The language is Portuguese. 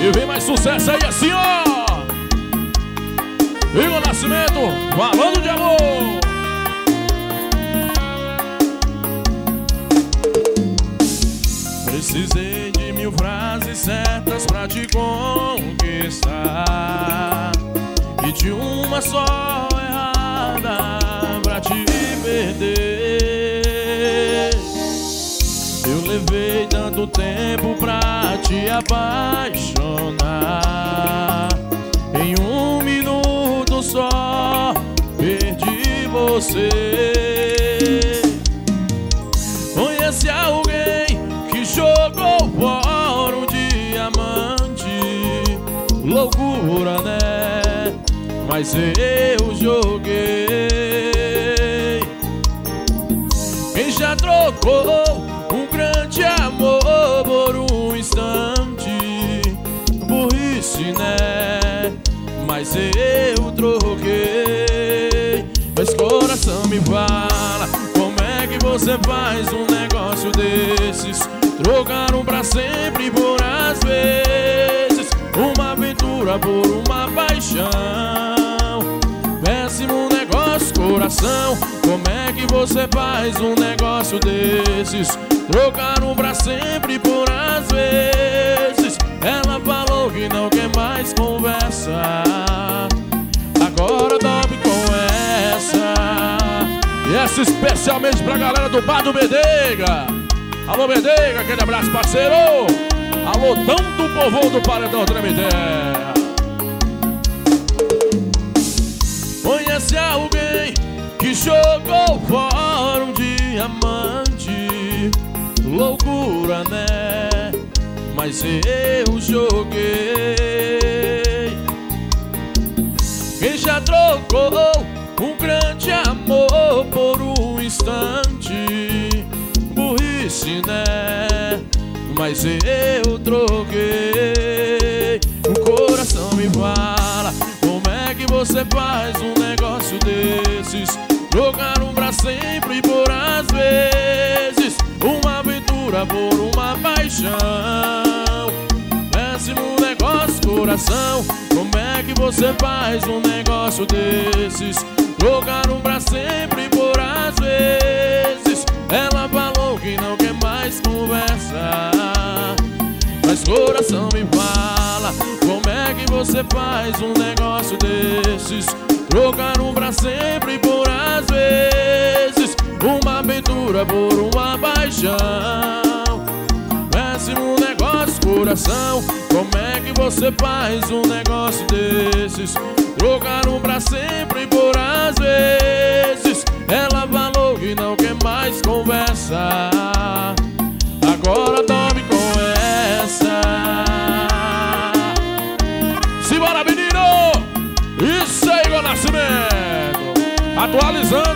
E vem mais sucesso aí assim, ó. Igor Nascimento, falando de amor. Precisei de 1000 frases certas pra te conquistar, e de uma só errada pra te perder. Eu levei tanto tempo pra te apaixonar, em 1 minuto só perdi você. Conhece alguém que jogou fora um diamante? Loucura, né? Mas eu joguei. Quem já trocou um grande amor por um instante? Burrice, né? Mas eu troquei. Mas coração me fala, como é que você faz um negócio desses? Trocaram pra sempre por às vezes, uma aventura por uma paixão. Péssimo negócio, coração. Como é que você faz um negócio desses? Trocaram pra sempre por às vezes. Ela falou que não quer mais conversa, agora dorme com essa. E essa especialmente pra galera do Bar do Bedeiga. Alô, Bedeiga, aquele abraço, parceiro. Alô, tanto povo do Paredão Tremedé. Conhece alguém que jogou fora um diamante? Loucura, né? Mas eu joguei. Quem já trocou um grande amor por um instante? Burrice, né? Mas eu troquei. O coração me fala, como é que você faz um negócio desses? Trocaram pra sempre e por às vezes, uma aventura por uma paixão. Péssimo negócio, coração. Como é que você faz um negócio desses? Trocaram pra sempre e por às vezes. Ela falou que não quer mais conversa, mas coração me fala, como é que você faz um negócio desses? Trocaram pra sempre e por às vezes, uma aventura por uma paixão. Péssimo negócio, coração. Como é que você faz um negócio desses? Trocaram pra sempre e por às vezes. Ela falou que não quer mais conversa, agora dorme com essa. Simbora, menino! Isso aí, Igor Nascimento! Atualizando